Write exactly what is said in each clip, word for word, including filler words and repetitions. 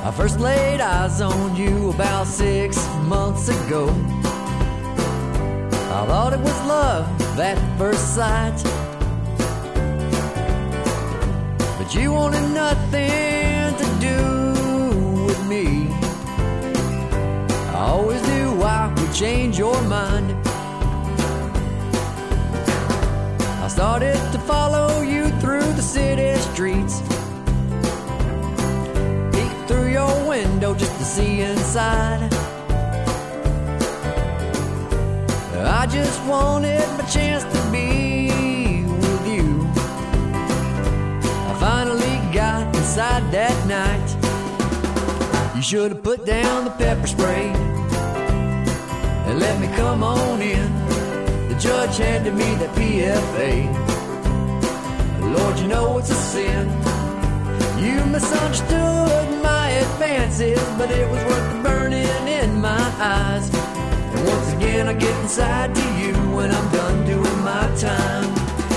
I first laid eyes on you about six months ago. I thought it was love at first sight, but you wanted nothing to do with me. I always knew I would change your mind. I started to follow you through the city streets, peek through your window just to see inside. I just wanted my chance to be with you. I finally got inside that night. You should have put down the pepper spray and let me come on in. The judge handed me that P F A. Lord, you know it's a sin. You misunderstood my advances, but it was worth the burning in my eyes. And once again I get inside to you when I'm done doing my time.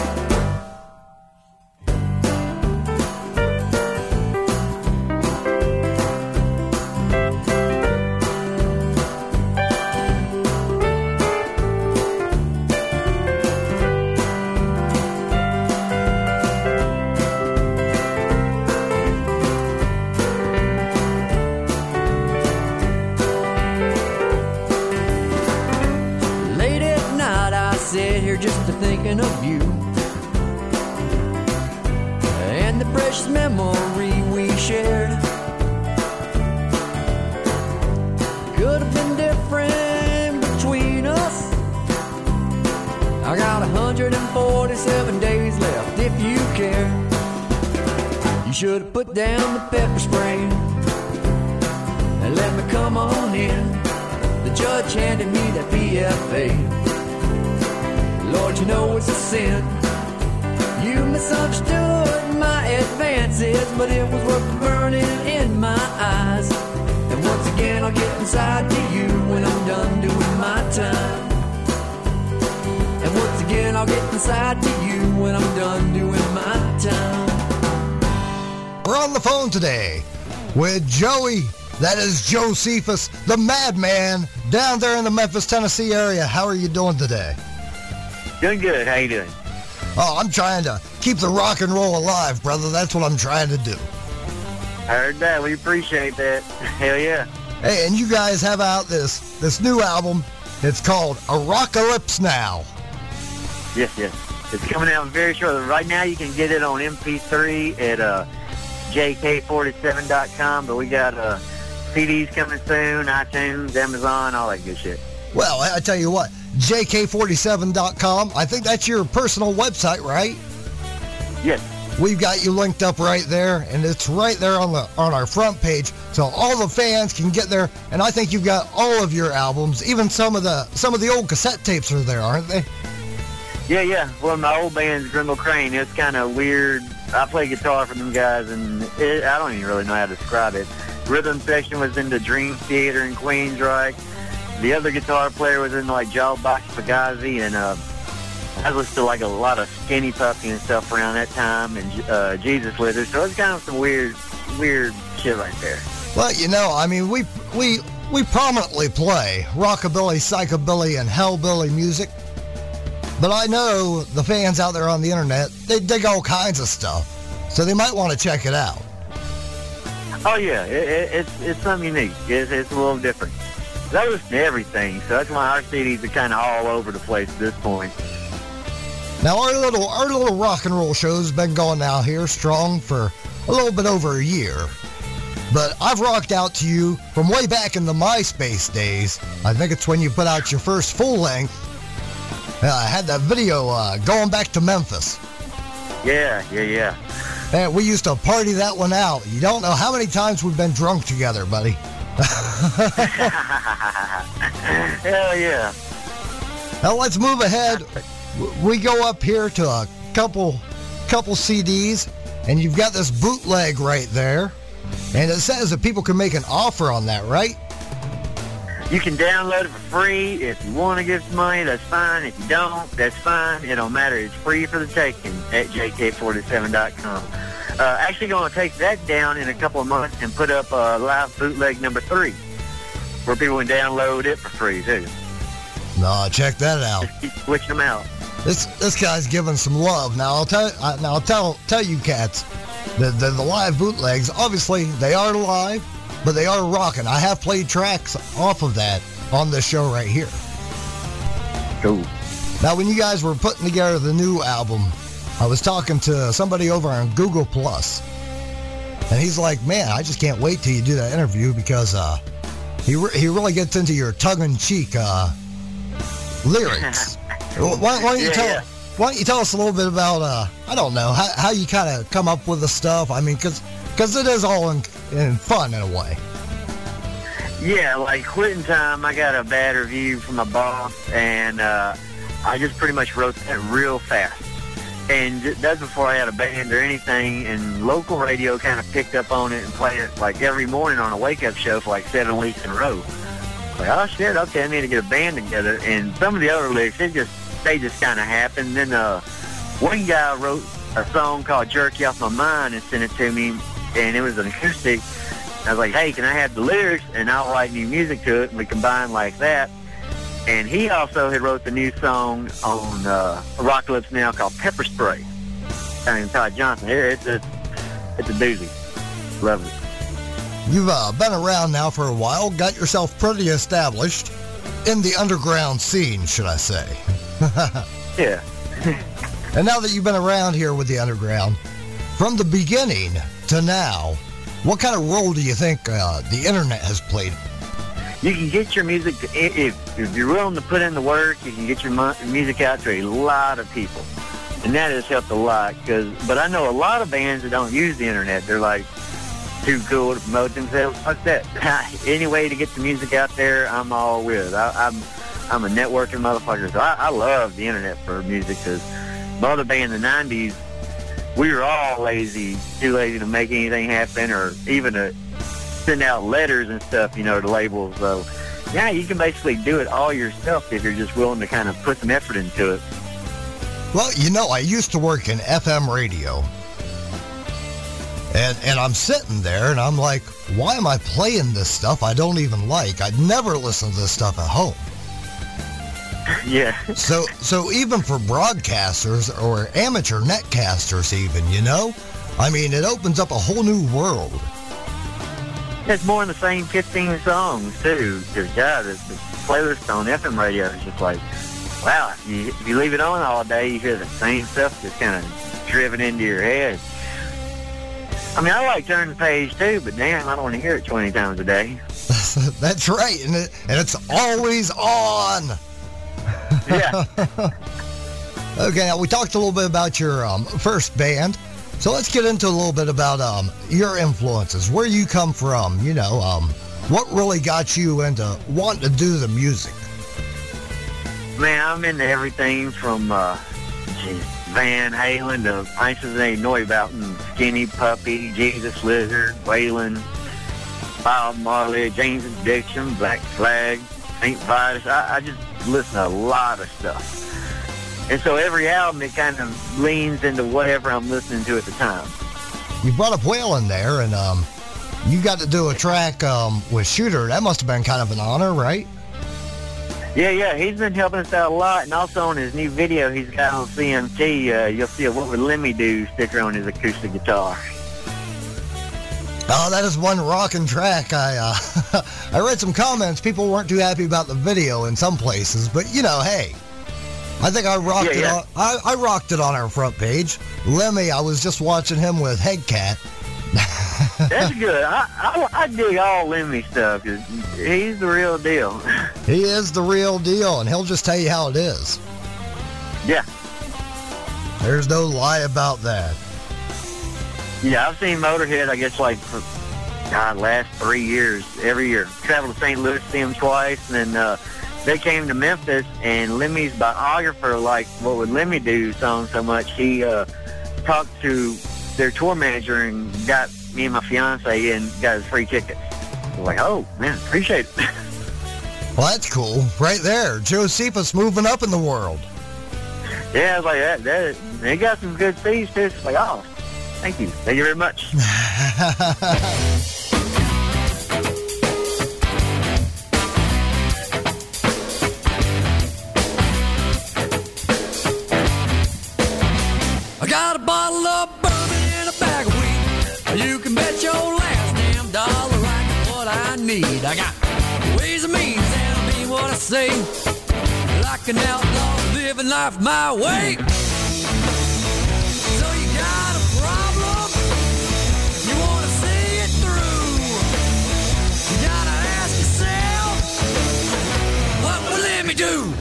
Just to thinking of you and the precious memory we shared. Could have been different between us. I got one hundred forty-seven days left if you care. You should have put down the pepper spray and let me come on in. The judge handed me that P F A. Lord, you know it's a sin. You misunderstood my advances, but it was worth the burning in my eyes. And once again I'll get inside to you when I'm done doing my time. And once again I'll get inside to you when I'm done doing my time. We're on the phone today with Joey, that is Josephus, the madman, down there in the Memphis, Tennessee area. How are you doing today? Doing good. How you doing? Oh, I'm trying to keep the rock and roll alive, brother. That's what I'm trying to do. I heard that. We appreciate that. Hell yeah. Hey, and you guys have out this this new album. It's called Arocalypse Now. Yes, yes. It's coming out very shortly. Right now you can get it on M P three at uh, J K forty-seven dot com, but we got uh, C Ds coming soon, iTunes, Amazon, all that good shit. Well, I tell you what, J K forty-seven dot com, I think that's your personal website, right? Yes. We've got you linked up right there, and it's right there on the on our front page, so all the fans can get there. And I think you've got all of your albums, even some of the some of the old cassette tapes are there, aren't they? Yeah, yeah. Well, my old band's Grindel Crane. It's kind of weird. I play guitar for them guys, and it, I don't even really know how to describe it. Rhythm section was in the Dream Theater in Queensryche. The other guitar player was in like Jawbox Fugazi, and uh, I listened to like a lot of Skinny Puppy and stuff around that time, and uh, Jesus Withers. So it's kind of some weird, weird shit right there. Well, you know, I mean, we we we prominently play rockabilly, psychobilly, and hellbilly music, but I know the fans out there on the internet, they dig all kinds of stuff, so they might want to check it out. Oh yeah, it, it, it's it's something unique. It's, it's a little different. I listen to everything, so that's why our C Ds are kind of all over the place at this point. Now, our little our little rock and roll show's been going now here strong for a little bit over a year. But I've rocked out to you from way back in the MySpace days. I think it's when you put out your first full length. Uh, I had that video uh, going back to Memphis. Yeah, yeah, yeah. And we used to party that one out. You don't know how many times we've been drunk together, buddy. Hell yeah. Now let's move ahead. We go up here to a couple couple C Ds, and you've got this bootleg right there, and it says that people can make an offer on that, right? You can download it for free. If you want to give some money, that's fine. If you don't, that's fine. It don't matter. It's free for the taking at J K forty-seven dot com. Uh, actually going to take that down in a couple of months and put up uh, live bootleg number three, where people can download it for free, too. No, check that out. Just keep switching them out. This this guy's giving some love. Now I'll tell uh, now I'll tell tell you cats, the, the the live bootlegs, obviously they are live, but they are rocking. I have played tracks off of that on this show right here. Cool. Now when you guys were putting together the new album, I was talking to somebody over on Google Plus, and he's like, "Man, I just can't wait till you do that interview because uh, he re- he really gets into your tongue-in-cheek uh, lyrics." why, why don't you yeah, tell yeah. Why don't you tell us a little bit about uh, I don't know how how you kind of come up with the stuff? I mean, because because it is all in, in fun in a way. Yeah, like Quitting Time, I got a bad review from my boss, and uh, I just pretty much wrote that real fast. And that's before I had a band or anything, and local radio kind of picked up on it and played it like every morning on a wake-up show for like seven weeks in a row. Like, oh shit, okay, I need to get a band together. And some of the other lyrics, it just they just kind of happened. Then uh, one guy wrote a song called Jerk You Off My Mind and sent it to me, and it was an acoustic. I was like, hey, can I have the lyrics? And I'll write new music to it, and we combined like that. And he also had wrote the new song on uh, Rocklips now called Pepper Spray. I mean, Todd Johnson. It's a, it's a doozy. Love it. You've uh, been around now for a while, got yourself pretty established in the underground scene, should I say. Yeah. And now that you've been around here with the underground, from the beginning to now, what kind of role do you think uh, the internet has played? You can get your music, to, if, if you're willing to put in the work, you can get your mu- music out to a lot of people. And that has helped a lot. Cause, but I know a lot of bands that don't use the internet. They're like too cool to promote themselves. Fuck that. Any way to get the music out there, I'm all with. I, I'm I'm a networking motherfucker. So I, I love the internet for music because my other band in the nineties, we were all lazy, too lazy to make anything happen or even to send out letters and stuff, you know, to labels. So, yeah, you can basically do it all yourself if you're just willing to kind of put some effort into it. Well, you know, I used to work in F M radio. And and I'm sitting there and I'm like, why am I playing this stuff I don't even like? I'd never listen to this stuff at home. Yeah. So so even for broadcasters or amateur netcasters even, you know? I mean, it opens up a whole new world. It's more than the same fifteen songs, too. Because, God, the, the playlist on F M radio is just like, wow, if you, if you leave it on all day, you hear the same stuff just kind of driven into your head. I mean, I like turning the page, too, but damn, I don't want to hear it twenty times a day. That's right, and, it, and it's always on. Yeah. Okay, now we talked a little bit about your um, first band. So let's get into a little bit about um, your influences, where you come from, you know, um, what really got you into wanting to do the music? Man, I'm into everything from uh, geez, Van Halen to Einstein Ain't Know About and Skinny Puppy, Jesus Lizard, Waylon, Bob Marley, James Addiction, Black Flag, Saint Vitus. I, I just listen to a lot of stuff. And so every album, it kind of leans into whatever I'm listening to at the time. You brought up Waylon there, and um, you got to do a track um, with Shooter. That must have been kind of an honor, right? Yeah, yeah, he's been helping us out a lot. And also on his new video he's got on C M T, uh, you'll see a What Would Lemmy Do sticker on his acoustic guitar. Oh, that is one rockin' track. I uh, I read some comments. People weren't too happy about the video in some places, but you know, hey. I think I rocked yeah, yeah. it on, I, I rocked it on our front page. Lemmy, I was just watching him with Headcat. That's good. I, I, I dig all Lemmy stuff because he's the real deal. He is the real deal, and he'll just tell you how it is. Yeah. There's no lie about that. Yeah, I've seen Motorhead, I guess, like, for, God, last three years, every year. Traveled to Saint Louis to see him twice, and then uh, they came to Memphis, and Lemmy's biographer liked What Would Lemmy Do song so much, he uh, talked to their tour manager and got me and my fiance and got us free tickets. I'm like, oh, man, appreciate it. Well, that's cool. Right there. Josephus moving up in the world. Yeah, I was like, that, that, they got some good seats, too. It's like, oh, Thank you. Thank you very much. I got a bottle of bourbon and a bag of weed. You can bet your last damn dollar I got what I need. I got ways and means and I mean what I say. Like an outlaw living life my way. So you got a problem? You wanna see it through? You gotta ask yourself, what will let me do?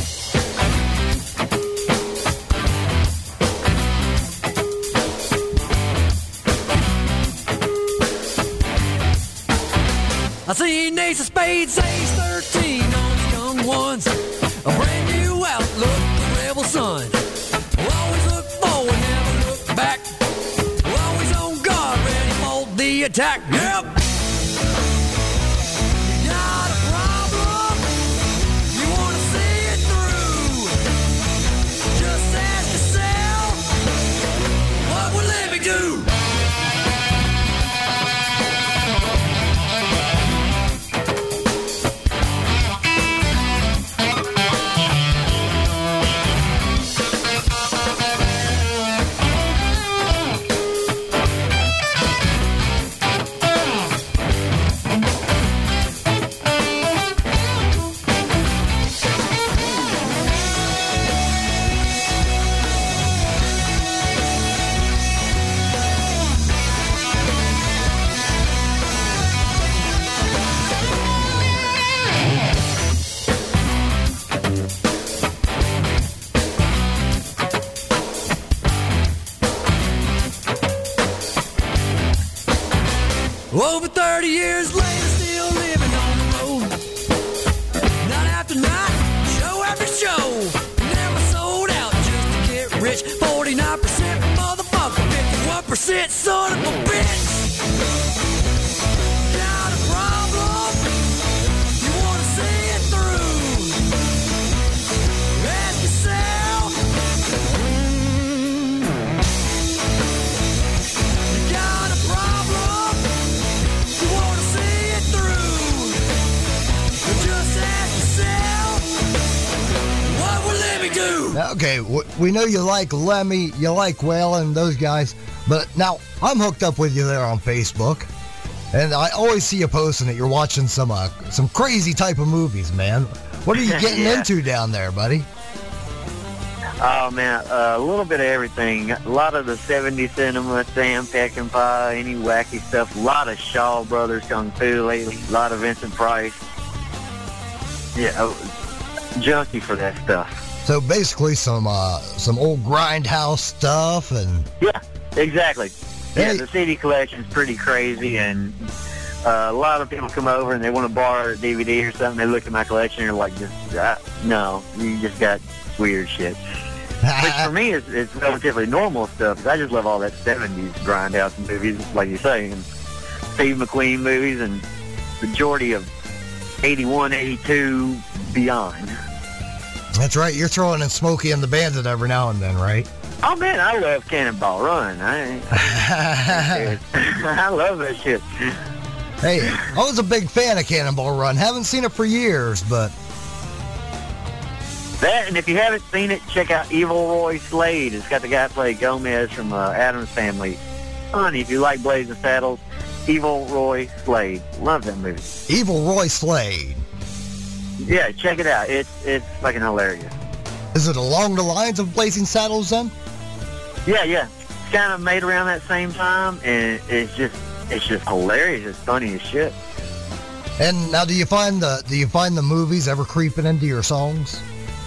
I seen Ace of Spades, Ace thirteen on the young ones. A brand new outlook, the rebel son. Always look forward, never look back. Always on guard, ready for the attack. Yep. You got a problem? You wanna see it through? Just ask yourself, what will let me do? Over thirty years later, still living on the road. Night after night, show after show. Never sold out just to get rich. forty-nine percent motherfucker, fifty-one percent son of a bitch. Got a problem? You wanna see it through? Ask yourself. You got a problem? You wanna see it through? Just ask yourself, what will let me do? Okay, w- we know you like Lemmy, you like Waylon, those guys, but now I'm hooked up with you there on Facebook, and I always see you posting that you're watching some uh, some crazy type of movies, man. What are you getting Yeah. into down there, buddy? Oh, man, uh, a little bit of everything. A lot of the seventies cinema, Sam Peckinpah, any wacky stuff. A lot of Shaw Brothers Kung Fu lately. A lot of Vincent Price. Yeah, oh, junkie for that stuff. So basically some uh, some old grindhouse stuff, and Yeah, exactly. Yeah, Hey. the C D collection's pretty crazy, and uh, a lot of people come over and they want to borrow a D V D or something. They look at my collection and they're like, just, uh, no, you just got weird shit. Which for me is, is relatively normal stuff, 'cause I just love all that seventies grindhouse movies, like you say, and Steve McQueen movies, and majority of eighty-one, eighty-two, beyond. that's right, you're throwing in Smokey and the Bandit every now and then, right? Oh, man, I love Cannonball Run. I, I love that shit. Hey, I was a big fan of Cannonball Run. Haven't seen it for years, but That, and if you haven't seen it, check out Evil Roy Slade. It's got the guy play Gomez from uh, Addams Family. Funny, if you like Blazing Saddles, Evil Roy Slade. Love that movie. Evil Roy Slade. Yeah, check it out. It's it's fucking hilarious. Is it along the lines of Blazing Saddles then? Yeah, yeah. It's kind of made around that same time, and it's just it's just hilarious. It's funny as shit. And now, do you find the do you find the movies ever creeping into your songs?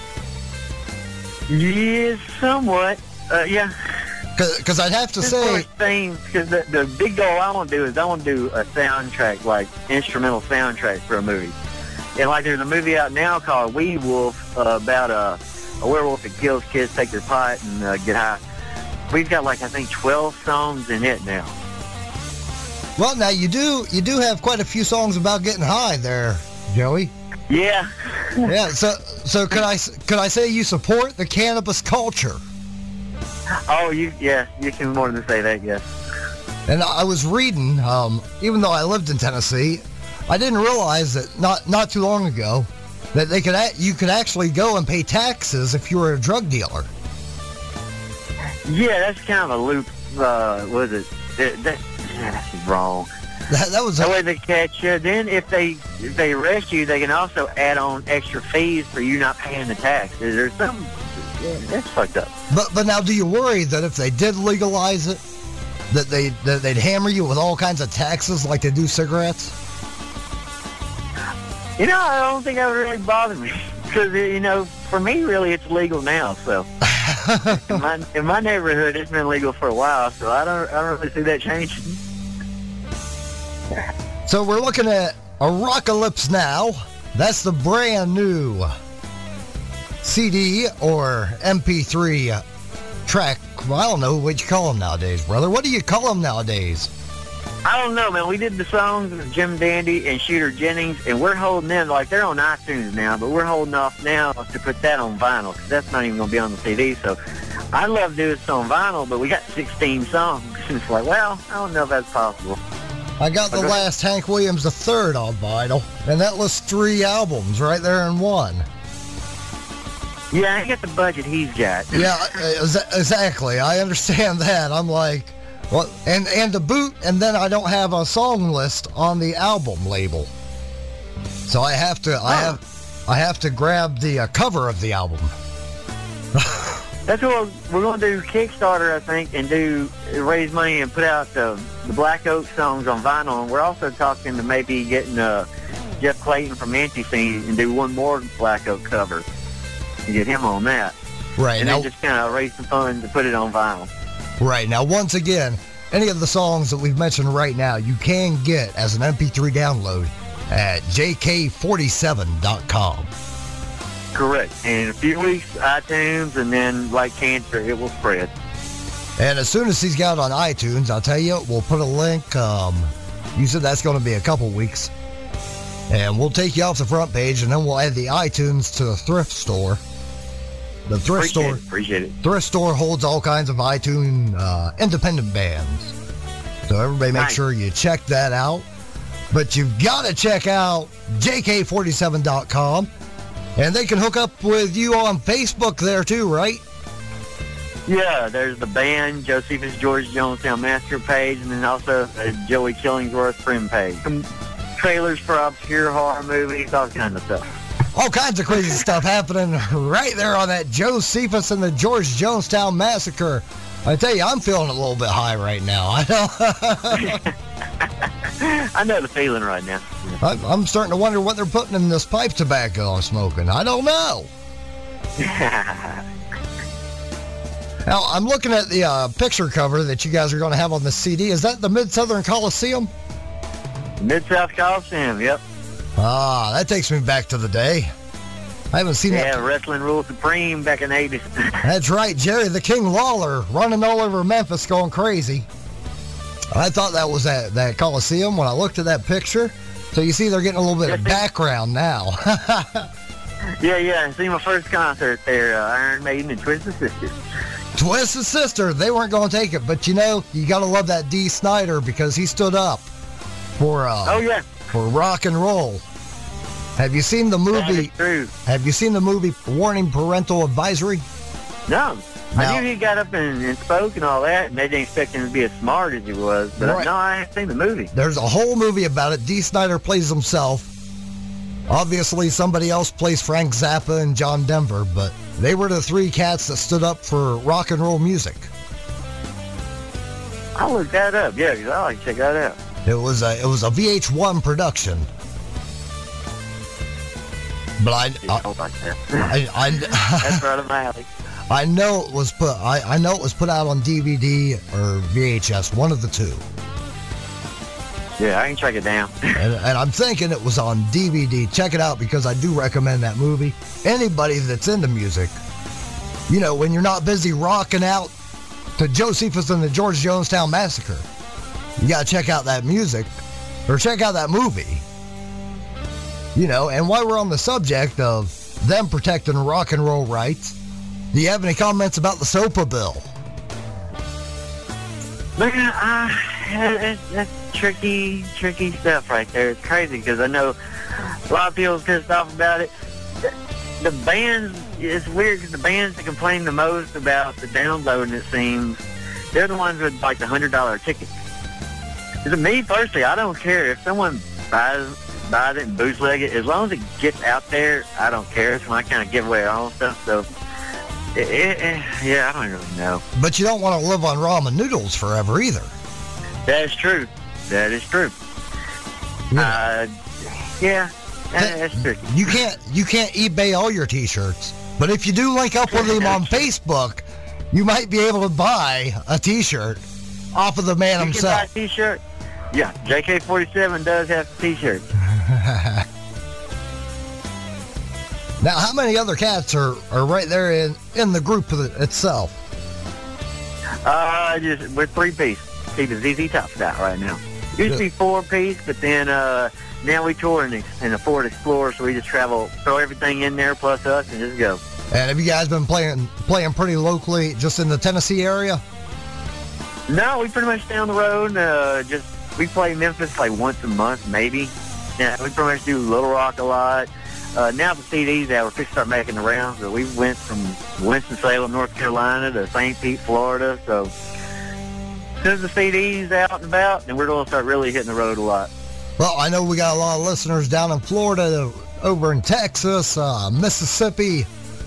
Yeah, somewhat. Uh, yeah. Because I'd have to say, things, because the, the big goal I want to do is I want to do a soundtrack, like instrumental soundtrack for a movie. And like there's a movie out now called Wee Wolf uh, about a, a werewolf that kills kids, take their pot, and uh, get high. We've got like I think twelve songs in it now. well, now you do you do have quite a few songs about getting high there, Joey. Yeah. Yeah. So so could I could I say you support the cannabis culture? Oh, you yeah, you can more than say that, yes. And I was reading, um, even though I lived in Tennessee, I didn't realize that not not too long ago that they could a- you could actually go and pay taxes if you were a drug dealer. Yeah, that's kind of a loop. Uh, what is it? That, that, yeah, that's wrong. That, that was That a, way they catch you. Then if they if they arrest you, they can also add on extra fees for you not paying the taxes or something. Yeah, that's fucked up. but but now do you worry that if they did legalize it, that they that they'd hammer you with all kinds of taxes like they do cigarettes? You know, I don't think that would really bother me because you know, for me, really, it's legal now. So in my in my neighborhood, it's been legal for a while. So I don't I don't really see that changing. So we're looking at Arocalypse Now. That's the brand new C D or M P three track. Well, I don't know what you call them nowadays, brother. What do you call them nowadays? I don't know, man. We did the songs with Jim Dandy and Shooter Jennings, and we're holding them like they're on iTunes now, but we're holding off now to put that on vinyl because that's not even going to be on the C D. So I'd love to do this on vinyl, but we got sixteen songs. It's like, well, I don't know if that's possible. I got the Okay. last Hank Williams the third on vinyl, and that lists three albums right there in one. Yeah, I get the budget he's got. Yeah, ex- exactly. I understand that. I'm like, well, and and to boot, and then I don't have a song list on the album label, so I have to I have I have to grab the uh, cover of the album. That's what we're going to do. Kickstarter, I think, and do raise money and put out the, the Black Oak songs on vinyl. And we're also talking to maybe getting uh, Jeff Clayton from Anti-Scene and do one more Black Oak cover and get him on that. Right And now, then just kind of raise some funds to put it on vinyl. right now, once again, any of the songs that we've mentioned right now, you can get as an M P three download at J K forty-seven dot com. Correct. And in a few weeks, iTunes, and then like cancer, it will spread. And as soon as he's got it on iTunes, I'll tell you, we'll put a link. Um, you said that's going to be a couple weeks. And we'll take you off the front page, and then we'll add the iTunes to the thrift store. The thrift Appreciate store it. Appreciate it. thrift store holds all kinds of iTunes uh, independent bands. So everybody make Nice. sure you check that out. But you've got to check out J K forty-seven dot com. And they can hook up with you on Facebook there too, right? Yeah, there's the band, Josephus George Jonestown Massacre page, and then also the Joey Killingsworth friend page. Some trailers for obscure horror movies, all kinds of stuff. All kinds of crazy stuff happening right there on that Josephus and the George Jonestown Massacre. I tell you, I'm feeling a little bit high right now. I know. I know the feeling right now. I'm I'm starting to wonder what they're putting in this pipe tobacco I'm smoking. I don't know. Now, I'm looking at the uh, picture cover that you guys are going to have on the C D. Is that the Mid-Southern Coliseum? Mid-South Coliseum, yep. Ah, that takes me back to the day. I haven't seen Yeah, that. Wrestling Rule Supreme back in the eighties. That's right, Jerry the King Lawler running all over Memphis going crazy. I thought that was that, that Coliseum when I looked at that picture. So you see they're getting a little bit of background now. yeah, yeah. See my first concert there, uh, Iron Maiden and Twisted Sister. Twisted Sister, they weren't going to take it. But you know, you got to love that Dee Snider because he stood up for uh, Oh, yeah. for rock and roll. Have you seen the That is movie? true. Have you seen the movie Warning Parental Advisory? No. Now- I knew he got up and, and spoke and all that, and they didn't expect him to be as smart as he was. But Right. no, I haven't seen the movie. There's a whole movie about it. Dee Snider plays himself. Obviously, somebody else plays Frank Zappa and John Denver, but they were the three cats that stood up for rock and roll music. I'll look that up. Yeah, 'cause I like to check that out. It was a it was a V H one production. But I Yeah, I like that. I, I, That's right up my alley. I know it was put I, I know it was put out on D V D or V H S, one of the two. Yeah, I can track it down. And, and I'm thinking it was on D V D. Check it out because I do recommend that movie. Anybody that's into music, you know, when you're not busy rocking out to Josephus and the George Jonestown Massacre, you gotta check out that music or check out that movie. You know, and while we're on the subject of them protecting rock and roll rights, do you have any comments about the SOPA bill? Man, I, that's, that's tricky, tricky stuff right there. It's crazy because I know a lot of people's pissed off about it. The, the bands, it's weird because the bands that complain the most about the downloading, it seems, they're the ones with like the one hundred dollar tickets. To me personally, I don't care if someone buys buys it and bootleg it. As long as it gets out there, I don't care. It's when I kind of give away our own stuff. So, it, it, it, yeah, I don't really know. But you don't want to live on ramen noodles forever either. That is true. That is true. Yeah. Uh, yeah, that, that's tricky. You can't you can't eBay all your T-shirts, but if you do link up with him on Facebook, you might be able to buy a T-shirt off of the man you himself. Can buy a T-shirt. Yeah, J K forty-seven does have a T-shirt. Now, how many other cats are, are right there in, in the group itself? Uh, just we're three piece. See the Z Z Top's out right now. Used to be four piece, but then uh, now we tour in the, in the Ford Explorer, so we just travel, throw everything in there plus us, and just go. And have you guys been playing playing pretty locally, just in the Tennessee area? No, we pretty much down the road. Uh, just we play Memphis like once a month, maybe. Yeah, we pretty much do Little Rock a lot. Uh, now the C Ds out, we're fixing to start making the rounds. So we went from Winston-Salem, North Carolina, to Saint Pete, Florida. So as soon as the C Ds out and about, then we're going to start really hitting the road a lot. Well, I know we got a lot of listeners down in Florida, over in Texas, uh, Mississippi.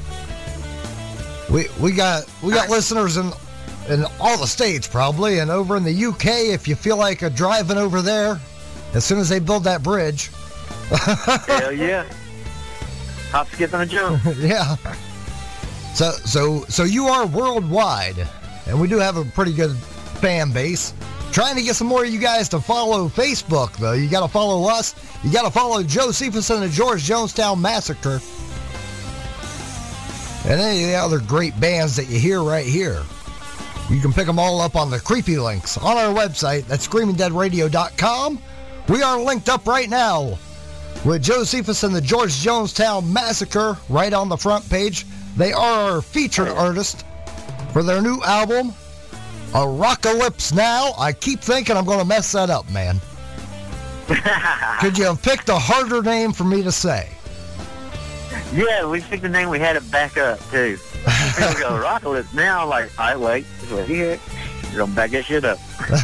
We we got we got listeners in in all the states probably, and over in the U K. If you feel like a driving over there, as soon as they build that bridge. Hell yeah! Hop, skip, and a jump. Yeah. So so so you are worldwide, and we do have a pretty good fan base. Trying to get some more of you guys to follow Facebook, though. You got to follow us. You got to follow Joe Cephas and the George Jonestown Massacre. And any of the other great bands that you hear right here. You can pick them all up on the creepy links on our website. That's screaming dead radio dot com. We are linked up right now with Joe Cephas and the George Jonestown Massacre right on the front page. They are our featured artist for their new album, Arocalypse Now. I keep thinking I'm going to mess that up, man. Could you have picked a harder name for me to say? Yeah, we picked the name. We had it back up, too. People go, Arocalypse Now. Like, all right, wait. Wait here. You're going to back that shit up.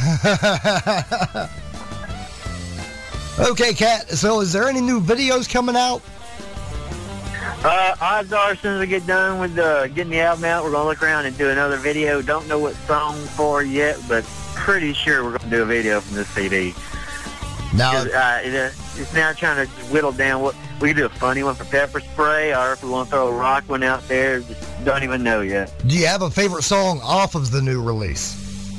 Okay, Kat. So is there any new videos coming out? Uh, odds are, as soon as we get done with uh, getting the album out, we're going to look around and do another video. Don't know what song for yet, but pretty sure we're going to do a video from this C D. Now, uh, it, uh, it's now trying to whittle down what we can do a funny one for Pepper Spray, or if we want to throw a rock one out there, just don't even know yet. do you have a favorite song off of the new release?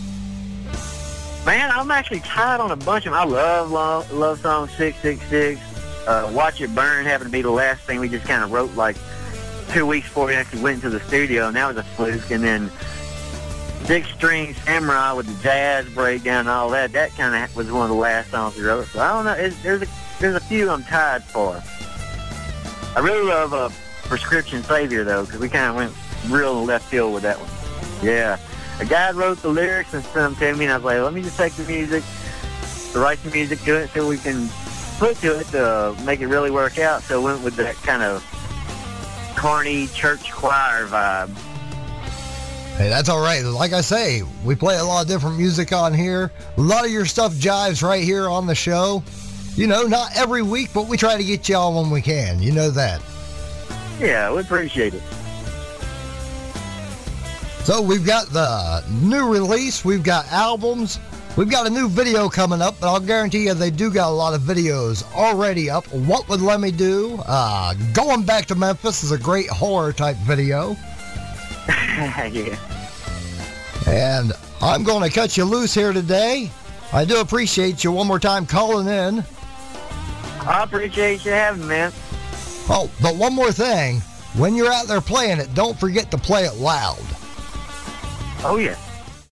Man, I'm actually tied on a bunch of them. I love love, love song six six six. Uh, Watch It Burn happened to be the last thing we just kind of wrote like two weeks before we actually went into the studio, and that was a fluke. And then Six String Samurai with the jazz breakdown and all that, that kind of was one of the last songs we wrote. So I don't know, it's, there's, a, there's a few I'm tied for. I really love uh, Prescription Savior, though, because we kind of went real left field with that one. Yeah. A guy wrote the lyrics and sent them to me, and I was like, let me just take the music, write some music to it so we can put to it to make it really work out. So I went with that kind of corny church choir vibe. Hey, that's all right. Like I say, we play a lot of different music on here. A lot of your stuff jives right here on the show. You know, not every week, but we try to get you on when we can. You know that. Yeah, we appreciate it. So we've got the new release. We've got albums. We've got a new video coming up, but I'll guarantee you they do got a lot of videos already up. What Would Lemmy Do? Uh, Going Back to Memphis is a great horror type video. Yeah. And I'm going to cut you loose here today. I do appreciate you one more time calling in. I appreciate you having me, man. Oh, but one more thing. When you're out there playing it, don't forget to play it loud. Oh, yeah.